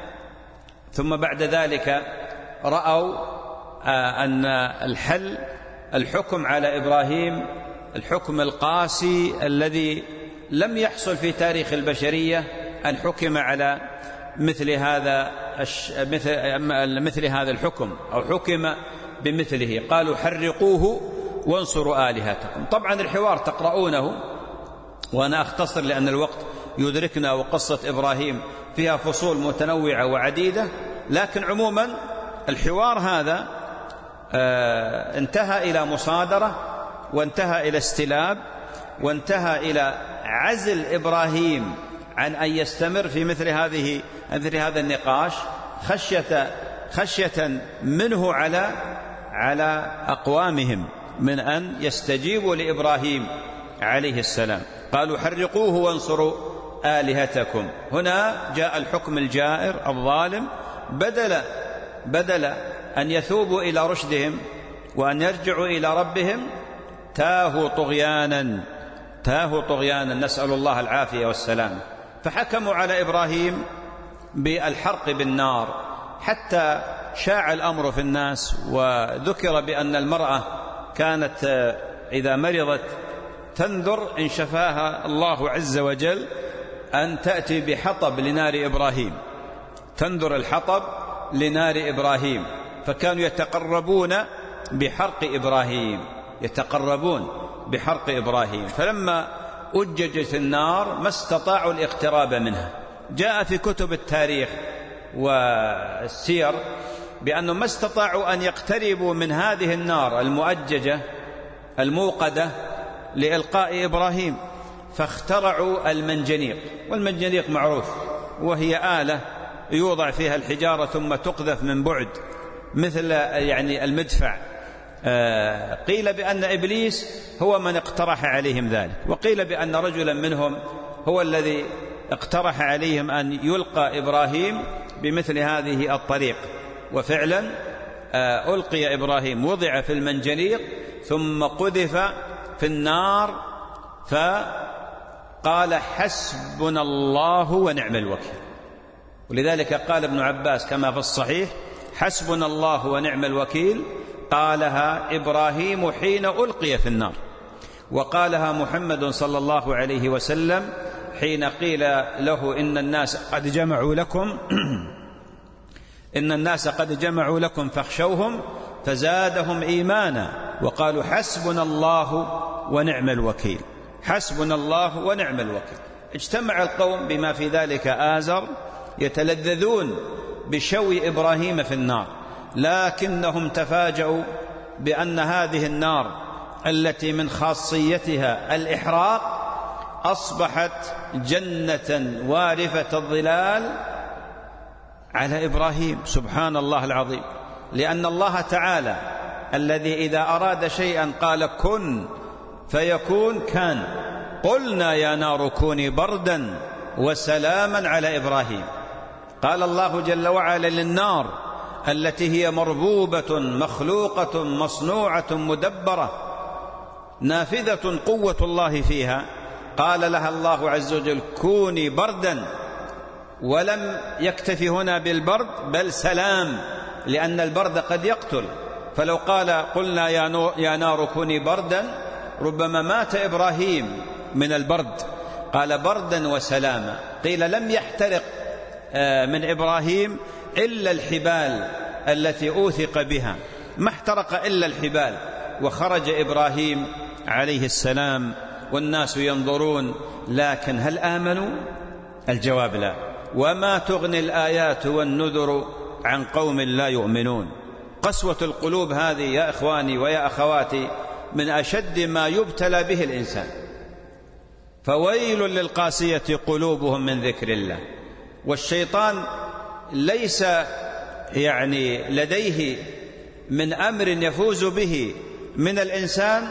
ثم بعد ذلك رأوا أن الحل الحكم على إبراهيم، الحكم القاسي الذي لم يحصل في تاريخ البشرية أن حكم على مثل هذا مثل مثل هذا الحكم أو حكم بمثله. قالوا: حرقوه وانصروا آلهتكم. طبعا الحوار تقرؤونه وأنا أختصر لأن الوقت يدركنا، وقصة إبراهيم فيها فصول متنوعة وعديدة، لكن عموما الحوار هذا انتهى إلى مصادرة، وانتهى إلى استلاب، وانتهى إلى عزل إبراهيم عن أن يستمر في مثل هذه مثل هذا النقاش خشية خشية منه على على أقوامهم من أن يستجيبوا لإبراهيم عليه السلام. قالوا: حرقوه وانصروا آلهتكم. هنا جاء الحكم الجائر الظالم، بدل بدل أن يثوبوا إلى رشدهم وأن يرجعوا إلى ربهم، تاهوا طغيانا تاهوا طغيانا نسأل الله العافية والسلام. فحكموا على إبراهيم بالحرق بالنار حتى شاع الأمر في الناس، وذكر بأن المرأة كانت إذا مرضت تنذر إن شفاها الله عز وجل أن تأتي بحطب لنار إبراهيم، تنذر الحطب لنار إبراهيم. فكانوا يتقربون بحرق إبراهيم يتقربون بحرق إبراهيم فلما أججت النار ما استطاعوا الاقتراب منها. جاء في كتب التاريخ والسير بأنهم ما استطاعوا أن يقتربوا من هذه النار المؤججة الموقدة لإلقاء إبراهيم، فاخترعوا المنجنيق. والمنجنيق معروف، وهي آلة يوضع فيها الحجارة ثم تقذف من بعد مثل يعني المدفع. قيل بأن إبليس هو من اقترح عليهم ذلك، وقيل بأن رجلا منهم هو الذي اقترح عليهم أن يلقى إبراهيم بمثل هذه الطريقة. وفعلا ألقي إبراهيم، وضع في المنجنيق ثم قذف في النار، فقال: حسبنا الله ونعم الوكيل. ولذلك قال ابن عباس كما في الصحيح: حسبنا الله ونعم الوكيل قالها إبراهيم حين ألقي في النار، وقالها محمد صلى الله عليه وسلم حين قيل له: إن الناس قد جمعوا لكم إن الناس قد جمعوا لكم فاخشوهم، فزادهم إيمانا وقالوا: حسبنا الله ونعم الوكيل حسبنا الله ونعم الوكيل. اجتمع القوم بما في ذلك آزر يتلذذون بشوي إبراهيم في النار، لكنهم تفاجؤوا بأن هذه النار التي من خاصيتها الإحراق أصبحت جنة وارفة الظلال على إبراهيم. سبحان الله العظيم. لأن الله تعالى الذي إذا أراد شيئا قال كن فيكون كان. قلنا يا نار كوني بردا وسلاما على إبراهيم. قال الله جل وعلا للنار التي هي مربوبة مخلوقة مصنوعة مدبرة نافذة قوة الله فيها، قال لها الله عز وجل كوني بردا، ولم يكتفي هنا بالبرد بل سلام، لأن البرد قد يقتل. فلو قال قلنا يا نار كوني بردا ربما مات إبراهيم من البرد. قال بردا وسلاما. قيل لم يحترق من إبراهيم إلا الحبال التي أوثق بها، ما احترق إلا الحبال. وخرج إبراهيم عليه السلام والناس ينظرون، لكن هل آمنوا؟ الجواب لا. وما تغني الآيات والنذر عن قوم لا يؤمنون. قسوة القلوب هذه يا إخواني ويا أخواتي من أشد ما يبتلى به الإنسان. فويل للقاسية قلوبهم من ذكر الله. والشيطان ليس يعني لديه من أمر يفوز به من الإنسان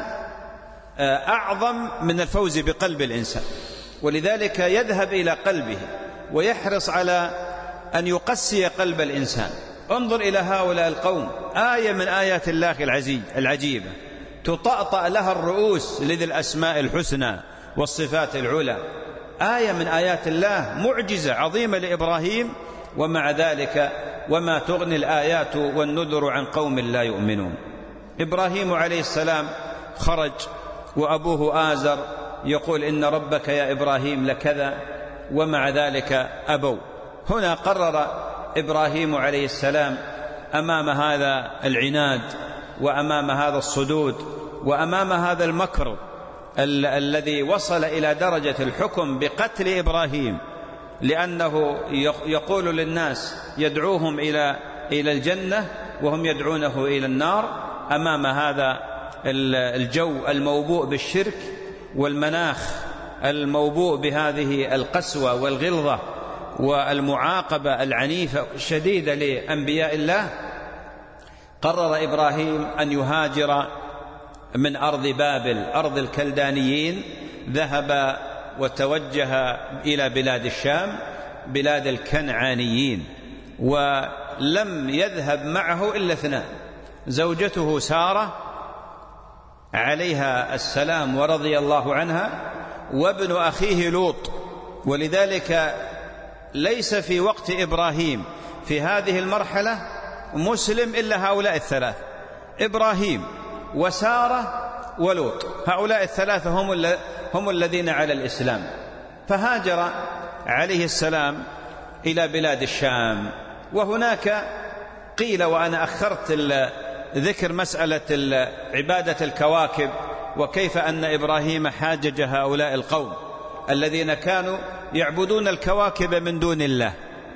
أعظم من الفوز بقلب الإنسان، ولذلك يذهب إلى قلبه ويحرص على أن يقسي قلب الإنسان. انظر إلى هؤلاء القوم، آية من آيات الله العجيبة تطأطأ لها الرؤوس لذي الأسماء الحسنى والصفات العلى. آية من آيات الله معجزة عظيمة لإبراهيم، ومع ذلك وما تغني الآيات والنذر عن قوم لا يؤمنون. إبراهيم عليه السلام خرج وأبوه آزر يقول إن ربك يا إبراهيم لكذا، ومع ذلك أبوا. هنا قرر إبراهيم عليه السلام أمام هذا العناد وأمام هذا الصدود وأمام هذا المكر ال- الذي وصل إلى درجة الحكم بقتل إبراهيم، لأنه يقول للناس يدعوهم إلى إلى الجنة وهم يدعونه إلى النار. أمام هذا الجو الموبوء بالشرك والمناخ الموبوء بهذه القسوة والغلظة والمعاقبة العنيفة الشديدة لأنبياء الله، قرر إبراهيم أن يهاجر من أرض بابل أرض الكلدانيين. ذهب وتوجه إلى بلاد الشام بلاد الكنعانيين، ولم يذهب معه إلا اثنان: زوجته سارة عليها السلام ورضي الله عنها، وابن أخيه لوط. ولذلك ليس في وقت إبراهيم في هذه المرحلة مسلم إلا هؤلاء الثلاث: إبراهيم وسارة ولوط. هؤلاء الثلاثة هم, هم الذين على الإسلام. فهاجر عليه السلام إلى بلاد الشام. وهناك قيل، وأنا أخرت ذكر مسألة عبادة الكواكب، وكيف أن إبراهيم حاجج هؤلاء القوم الذين كانوا يعبدون الكواكب من دون الله،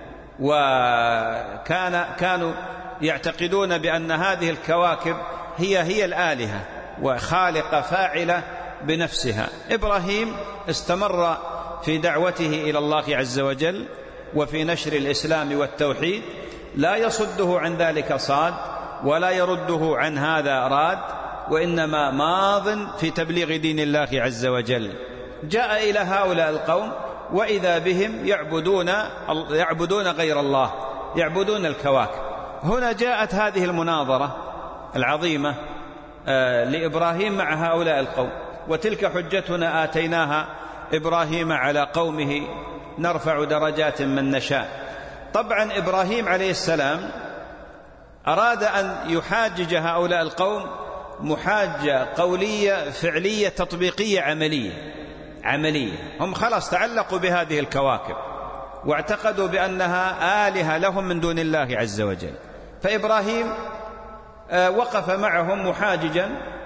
وكان كانوا يعتقدون بأن هذه الكواكب هي هي الآلهة وخالقة فاعلة بنفسها. إبراهيم استمر في دعوته إلى الله عز وجل وفي نشر الإسلام والتوحيد، لا يصده عن ذلك صاد ولا يرده عن هذا راد، وإنما ماض في تبليغ دين الله عز وجل. جاء إلى هؤلاء القوم وإذا بهم يعبدون يعبدون غير الله، يعبدون الكواكب. هنا جاءت هذه المناظرة العظيمة لإبراهيم مع هؤلاء القوم. وتلك حجتنا آتيناها إبراهيم على قومه نرفع درجات من نشاء. طبعا إبراهيم عليه السلام أراد أن يحاجج هؤلاء القوم محاجة قولية فعلية تطبيقية عملية عملية. هم خلاص تعلقوا بهذه الكواكب واعتقدوا بأنها آلهة لهم من دون الله عز وجل. فإبراهيم وقف معهم محاججا،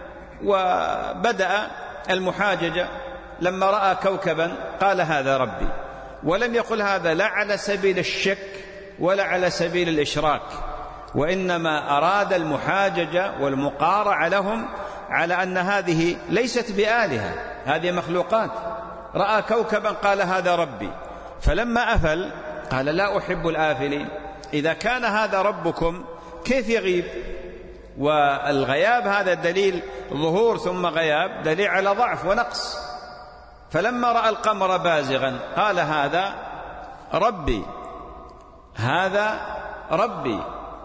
وبدأ المحاججة. لما رأى كوكبا قال هذا ربي، ولم يقل هذا لا على سبيل الشك ولا على سبيل الإشراك، وإنما أراد المحاججة والمقارعة لهم على أن هذه ليست بآلهة، هذه مخلوقات. رأى كوكبا قال هذا ربي، فلما أفل قال لا أحب الآفلين. إذا كان هذا ربكم كيف يغيب؟ والغياب هذا دليل ظهور ثم غياب، دليل على ضعف ونقص. فلما رأى القمر بازغا قال هذا ربي، هذا ربي.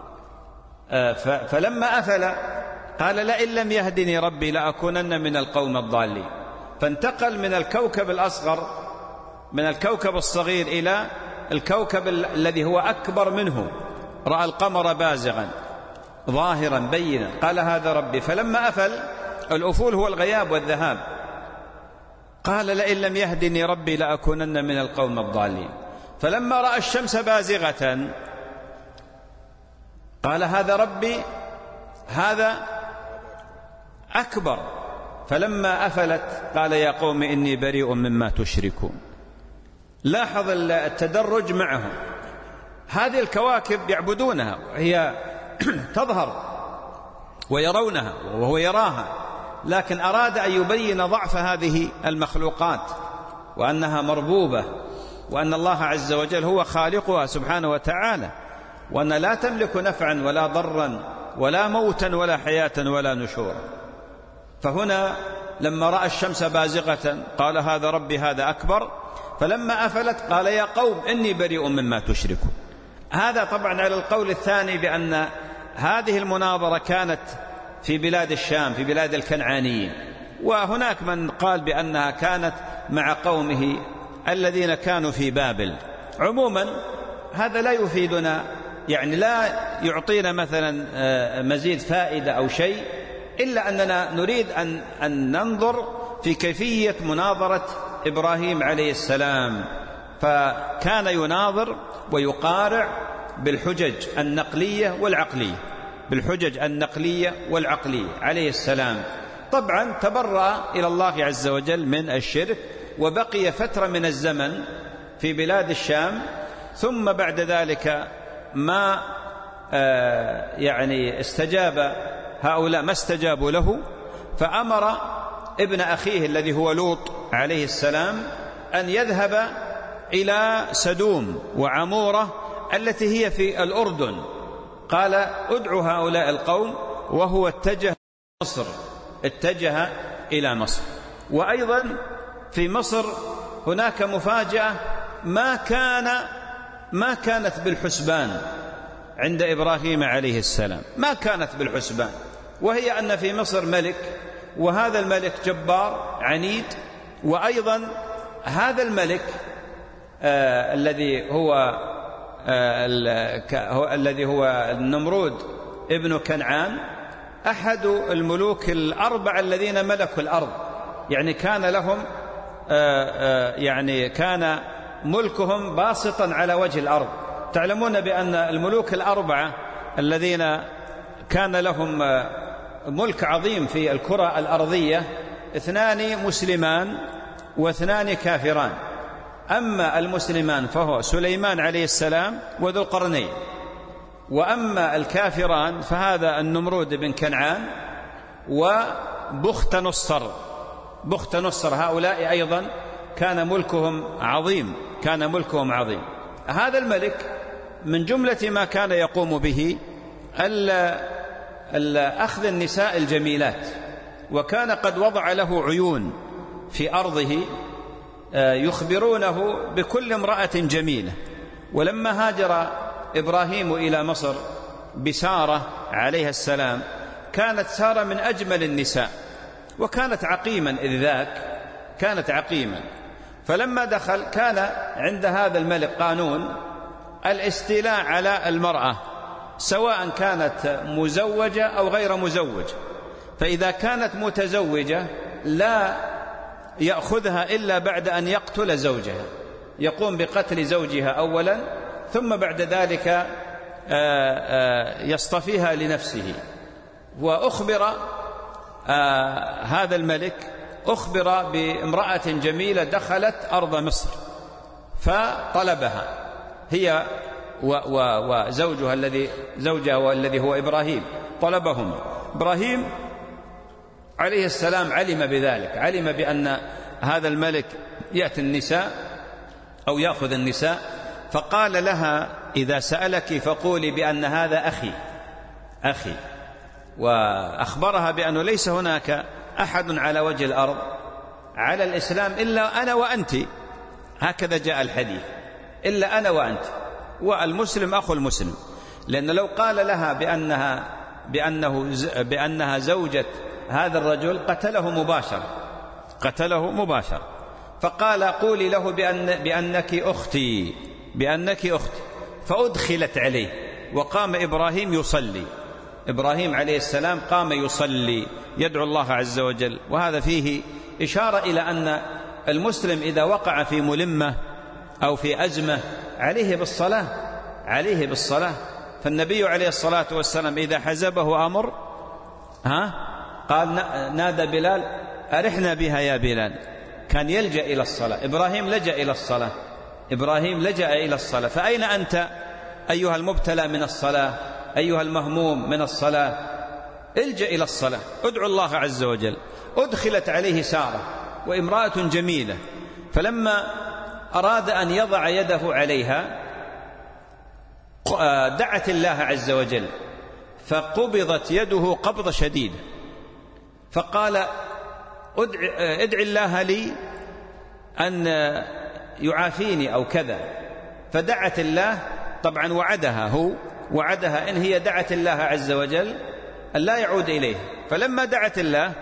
فلما أفل قال لئن لم يهدني ربي لأكونن من القوم الضالين. فانتقل من الكوكب الأصغر، من الكوكب الصغير إلى الكوكب الذي هو أكبر منه. رأى القمر بازغا ظاهرا بينا قال هذا ربي. فلما أفل، الأفول هو الغياب والذهاب، قال لئن لم يهدني ربي لأكونن من القوم الضالين. فلما رأى الشمس بازغة قال هذا ربي، هذا أكبر. فلما أفلت قال يا قوم إني بريء مما تشركون. لاحظ التدرج معهم. هذه الكواكب يعبدونها وهي تظهر ويرونها وهو يراها، لكن أراد أن يبين ضعف هذه المخلوقات وأنها مربوبة، وأن الله عز وجل هو خالقها سبحانه وتعالى، وأن لا تملك نفعا ولا ضرا ولا موتا ولا حياة ولا نشورا. فهنا لما رأى الشمس بازغة قال هذا ربي هذا أكبر. فلما أفلت قال يا قوم إني بريء مما تشركون. هذا طبعا على القول الثاني بأن هذه المناظرة كانت في بلاد الشام، في بلاد الكنعانيين، وهناك من قال بأنها كانت مع قومه الذين كانوا في بابل. عموما هذا لا يفيدنا، يعني لا يعطينا مثلا مزيد فائدة أو شيء، إلا أننا نريد أن, أن ننظر في كيفية مناظرة إبراهيم عليه السلام. فكان يناظر ويقارع بالحجج النقلية والعقلية، بالحجج النقلية والعقلية عليه السلام. طبعا تبرأ إلى الله عز وجل من الشرك، وبقي فترة من الزمن في بلاد الشام، ثم بعد ذلك ما آه يعني استجاب هؤلاء، ما استجابوا له، فأمر ابن أخيه الذي هو لوط عليه السلام أن يذهب إلى سدوم وعمورة التي هي في الأردن. قال ادعوا هؤلاء القوم، وهو اتجه مصر، اتجه إلى مصر. وأيضا في مصر هناك مفاجأة ما كان ما كانت بالحسبان عند إبراهيم عليه السلام، ما كانت بالحسبان، وهي أن في مصر ملك، وهذا الملك جبار عنيد. وأيضا هذا الملك آه الذي هو آه الذي هو النمرود ابن كنعان، أحد الملوك الأربعة الذين ملكوا الأرض، يعني كان لهم آه آه يعني كان ملكهم باسطا على وجه الأرض. تعلمون بأن الملوك الأربعة الذين كان لهم ملك عظيم في الكرة الأرضية، اثنان مسلمان واثنان كافران. أما المسلمان فهو سليمان عليه السلام وذو القرنين، وأما الكافران فهذا النمرود بن كنعان وبخت نصر. بخت نصر هؤلاء أيضا كان ملكهم عظيم، كان ملكهم عظيم. هذا الملك من جملة ما كان يقوم به أخذ النساء الجميلات، وكان قد وضع له عيون في أرضه يخبرونه بكل امرأة جميلة. ولما هاجر إبراهيم إلى مصر بسارة عليها السلام، كانت سارة من أجمل النساء، وكانت عقيما إذ ذاك، كانت عقيما. فلما دخل كان عند هذا الملك قانون الاستيلاء على المرأة، سواء كانت مزوجة أو غير مزوجة. فإذا كانت متزوجة لا يأخذها إلا بعد أن يقتل زوجها، يقوم بقتل زوجها أولا، ثم بعد ذلك يصطفيها لنفسه. وأخبر هذا الملك أخبر بامرأة جميلة دخلت أرض مصر، فطلبها هي وزوجها الذي زوجها والذي هو إبراهيم، طلبهم. إبراهيم عليه السلام علم بذلك، علم بأن هذا الملك يأتي النساء أو يأخذ النساء، فقال لها إذا سألك فقولي بأن هذا أخي أخي وأخبرها بأنه ليس هناك أحد على وجه الأرض على الإسلام إلا أنا وأنت، هكذا جاء الحديث، إلا أنا وأنت، والمسلم أخو المسلم. لأن لو قال لها بأنها بأنه بأنها زوجة هذا الرجل قتله مباشرة قتله مباشرة فقال قولي له بأن بأنك أختي بأنك أختي فأدخلت عليه، وقام إبراهيم يصلي إبراهيم عليه السلام قام يصلي يدعو الله عز وجل. وهذا فيه إشارة إلى أن المسلم إذا وقع في ملمة أو في أزمة عليه بالصلاة عليه بالصلاة فالنبي عليه الصلاة والسلام إذا حزبه أمر ها قال نادى بلال أرحنا بها يا بلال، كان يلجأ إلى الصلاة. إبراهيم لجأ إلى الصلاة إبراهيم لجأ إلى الصلاة. فأين أنت أيها المبتلى من الصلاة، أيها المهموم من الصلاة؟ الجأ إلى الصلاة، ادعو الله عز وجل. أدخلت عليه سارة وامرأة جميلة، فلما أراد أن يضع يده عليها دعت الله عز وجل فقبضت يده قبضة شديدة، فقال ادع الله لي أن يعافيني أو كذا، فدعت الله. طبعا وعدها هو وعدها إن هي دعت الله عز وجل أن لا يعود إليه، فلما دعت الله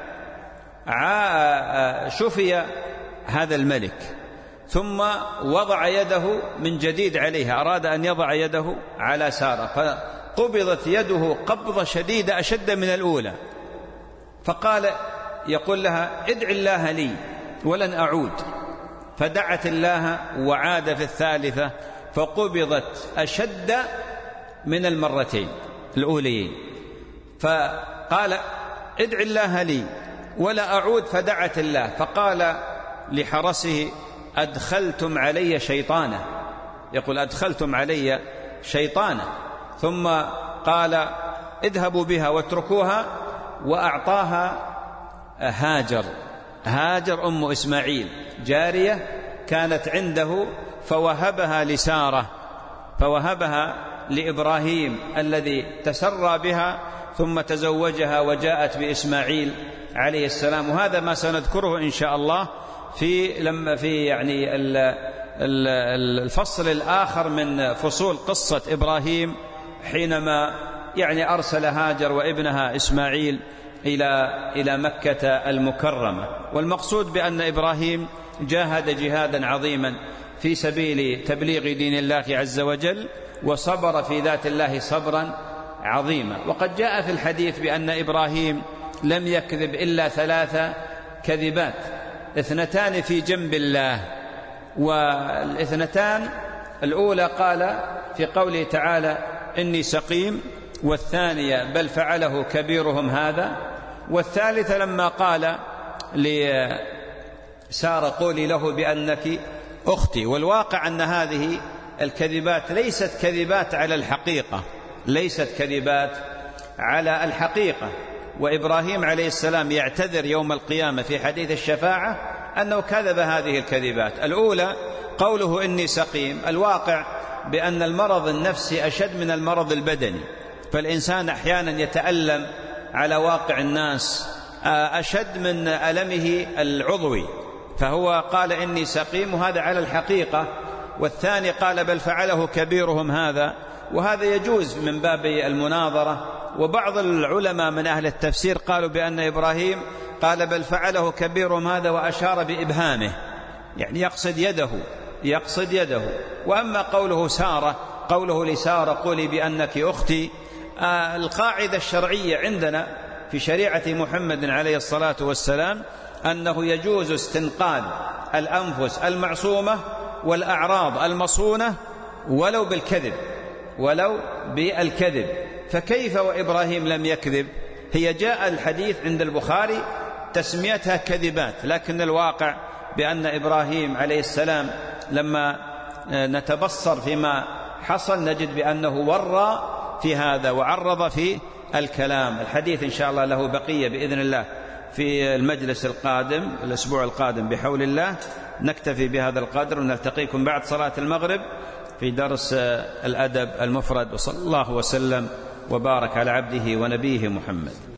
شفي هذا الملك، ثم وضع يده من جديد عليها، أراد أن يضع يده على سارة فقبضت يده قبضة شديدة أشد من الأولى، فقال يقول لها ادع الله لي ولن أعود، فدعت الله وعاد في الثالثة فقبضت أشد من المرتين الأوليين، فقال ادع الله لي ولا أعود، فدعت الله، فقال لحرسه أدخلتم علي شيطانا، يقول أدخلتم علي شيطانا، ثم قال اذهبوا بها واتركوها، وأعطاها هاجر هاجر أم إسماعيل جارية كانت عنده، فوهبها لسارة فوهبها لإبراهيم الذي تسرى بها، ثم تزوجها وجاءت بإسماعيل عليه السلام. وهذا ما سنذكره إن شاء الله في لما في يعني الفصل الآخر من فصول قصة إبراهيم حينما يعني أرسل هاجر وابنها إسماعيل إلى إلى مكة المكرمة. والمقصود بأن إبراهيم جاهد جهادا عظيما في سبيل تبليغ دين الله عز وجل، وصبر في ذات الله صبرا عظيما. وقد جاء في الحديث بأن إبراهيم لم يكذب إلا ثلاث كذبات، اثنتان في جنب الله، والاثنتان الأولى قال في قوله تعالى إني سقيم، والثانية بل فعله كبيرهم هذا، والثالثة لما قال لسارة قولي له بأنك أختي. والواقع أن هذه الكذبات ليست كذبات على الحقيقة ليست كذبات على الحقيقة وإبراهيم عليه السلام يعتذر يوم القيامة في حديث الشفاعة أنه كذب هذه الكذبات. الأولى قوله إني سقيم، الواقع بأن المرض النفسي أشد من المرض البدني، فالإنسان أحيانا يتألم على واقع الناس أشد من ألمه العضوي، فهو قال إني سقيم وهذا على الحقيقة. والثاني قال بل فعله كبيرهم هذا، وهذا يجوز من باب المناظرة. وبعض العلماء من أهل التفسير قالوا بأن إبراهيم قال بل فعله كبيرهم هذا وأشار بإبهامه، يعني يقصد يده يقصد يده. وأما قوله سارة قوله لسارة قولي بأنك أختي، آه القاعدة الشرعية عندنا في شريعة محمد عليه الصلاة والسلام أنه يجوز استنقاذ الأنفس المعصومة والأعراض المصونة ولو بالكذب ولو بالكذب. فكيف وإبراهيم لم يكذب؟ هي جاء الحديث عند البخاري تسميتها كذبات، لكن الواقع بأن إبراهيم عليه السلام لما نتبصر فيما حصل نجد بأنه ورى في هذا وعرض في الكلام. الحديث إن شاء الله له بقية بإذن الله في المجلس القادم الأسبوع القادم بحول الله. نكتفي بهذا القدر ونلتقيكم بعد صلاة المغرب في درس الأدب المفرد. وصلى الله وسلم وبارك على عبده ونبيه محمد.